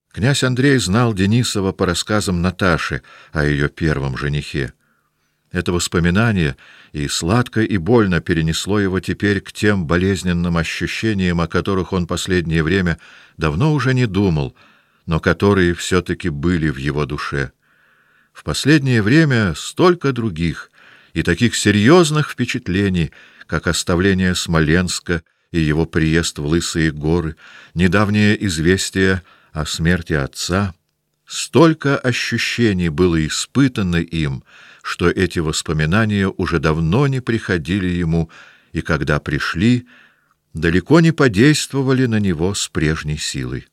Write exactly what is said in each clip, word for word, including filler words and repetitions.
Князь Андрей знал Денисова по рассказам Наташи о ее первом женихе. Это воспоминание и сладко, и больно перенесло его теперь к тем болезненным ощущениям, о которых он последнее время давно уже не думал, но которые все-таки были в его душе. В последнее время столько других и таких серьезных впечатлений, как оставление Смоленска и его приезд в Лысые горы, недавнее известие о смерти отца, столько ощущений было испытано им, что эти воспоминания уже давно не приходили ему, и когда пришли, далеко не подействовали на него с прежней силой.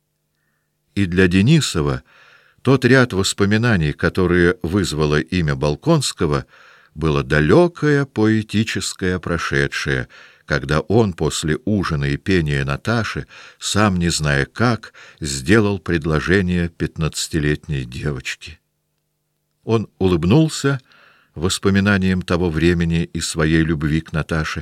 И для Денисова тот ряд воспоминаний, которые вызвало имя Болконского, было далекое поэтическое прошедшее, когда он после ужина и пения Наташи, сам не зная как, сделал предложение пятнадцатилетней девочке. Он улыбнулся воспоминаниям того времени и своей любви к Наташе,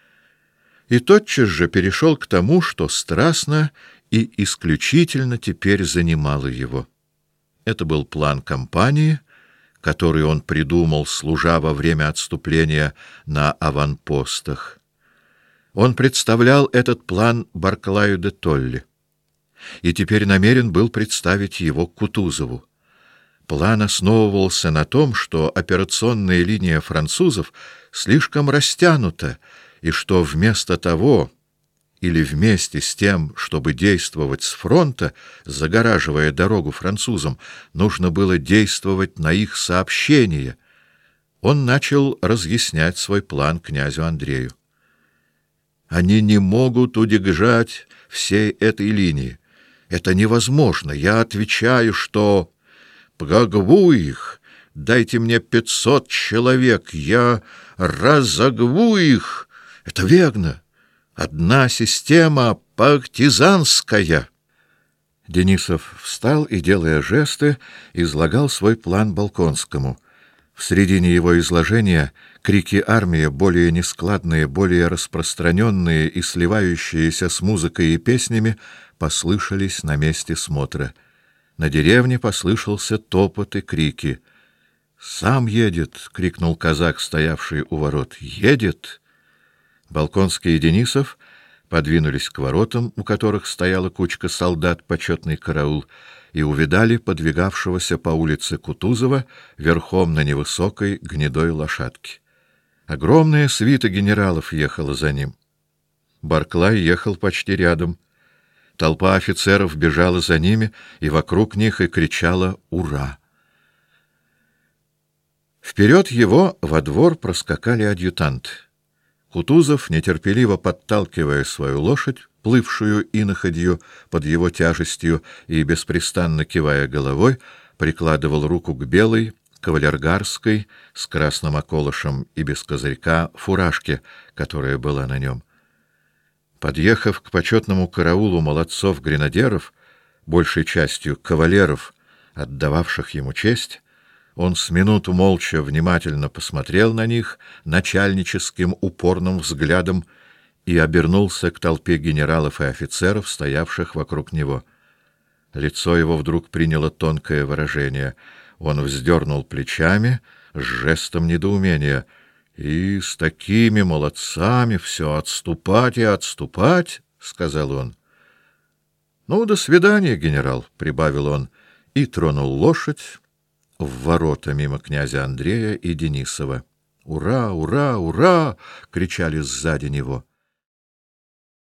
и тотчас же перешел к тому, что страстно и исключительно теперь занимало его. Это был план кампании, который он придумал, служа во время отступления на аванпостах. Он представлял этот план Барклаю де Толли и теперь намерен был представить его Кутузову. План основывался на том, что операционная линия французов слишком растянута, и что вместо того, или вместе с тем, чтобы действовать с фронта, загораживая дорогу французам, нужно было действовать на их сообщения. Он начал разъяснять свой план князю Андрею. Они не могут удержать всей этой линии. Это невозможно. Я отвечаю, что прогву их. Дайте мне пятьсот человек, я разогву их. Это верно. Одна система партизанская. Денисов встал и, делая жесты, излагал свой план Болконскому. В середине его изложения крики армии, более нескладные, более распространенные и сливающиеся с музыкой и песнями, послышались на месте смотра. На деревне послышался топот и крики. «Сам едет!» — крикнул казак, стоявший у ворот. «Едет!» Болконский и Денисов подвинулись к воротам, у которых стояла кучка солдат, почетный караул, и увидали подвигавшегося по улице Кутузова верхом на невысокой гнедой лошадке. Огромная свита генералов ехала за ним. Барклай ехал почти рядом. Толпа офицеров бежала за ними и вокруг них и кричала «Ура!». Вперед его во двор проскакали адъютанты. Кутузов, нетерпеливо подталкивая свою лошадь, плывшую иноходью под его тяжестью и беспрестанно кивая головой, прикладывал руку к белой кавалергарской с красным околышем и без козырька фуражке, которая была на нем. Подъехав к почетному караулу молодцов-гренадеров, большей частью кавалеров, отдававших ему честь, он с минуту молча внимательно посмотрел на них начальническим упорным взглядом и обернулся к толпе генералов и офицеров, стоявших вокруг него. Лицо его вдруг приняло тонкое выражение. Он вздернул плечами с жестом недоумения. «И с такими молодцами все отступать и отступать», — сказал он. «Ну, до свидания, генерал», — прибавил он и тронул лошадь в ворота мимо князя Андрея и Денисова. «Ура! Ура! Ура!» — кричали сзади него.